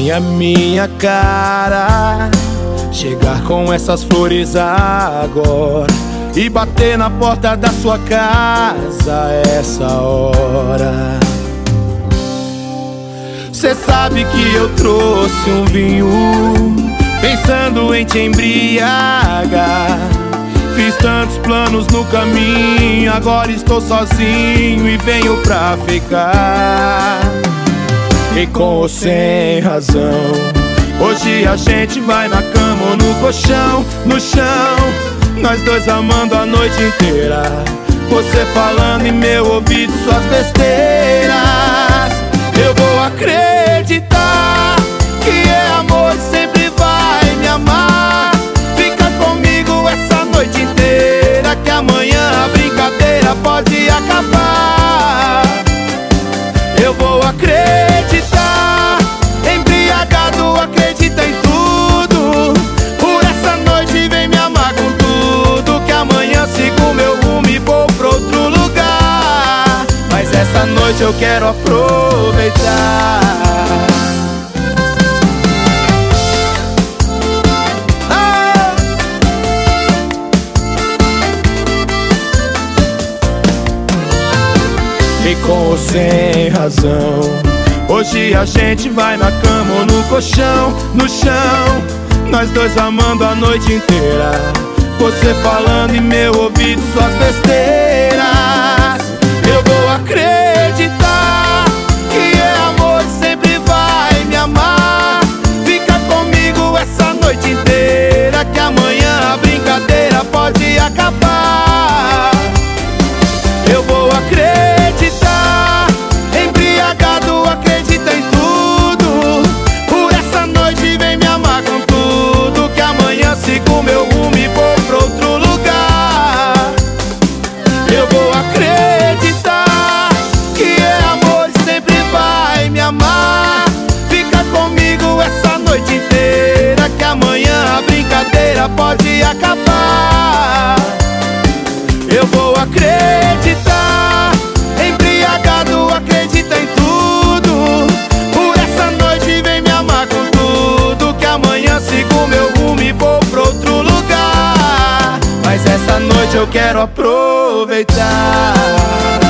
bem a minha cara chegar com essas flores agora e bater na porta da sua casa essa hora. Cê sabe que eu trouxe um vinho pensando em te embriagar. Fiz tantos planos no caminho, agora estou sozinho e venho pra ficar. E com ou sem razão, hoje a gente vai na cama ou no colchão, no chão, nós dois amando a noite inteira, você falando em meu ouvido suas besteiras. Eu vou acreditar que é amor e sempre vai me amar. Fica comigo essa noite inteira, que amanhã a brincadeira pode acabar. Eu vou acreditar, embriagado, acredita em tudo. Por essa noite vem me amar com tudo, que amanhã sigo meu rumo e vou pra outro lugar. Mas essa noite eu quero aproveitar. E com ou sem razão, hoje a gente vai na cama ou no colchão, no chão, nós dois amando a noite inteira, você falando em meu ouvido suas besteiras. Eu vou acreditar que é amor e sempre vai me amar. Fica comigo essa noite inteira, que amanhã a brincadeira pode acabar. Eu vou acreditar, embriagado, acredita em tudo. Por essa noite vem me amar com tudo, que amanhã sigo meu rumo e vou pra outro lugar. Eu vou acreditar que é amor e sempre vai me amar. Fica comigo essa noite inteira, que amanhã a brincadeira pode acabar. Eu vou acreditar, embriagado, acredita em tudo. Por essa noite vem me amar com tudo, que amanhã sigo meu rumo e vou pra outro lugar. Mas essa noite eu quero aproveitar.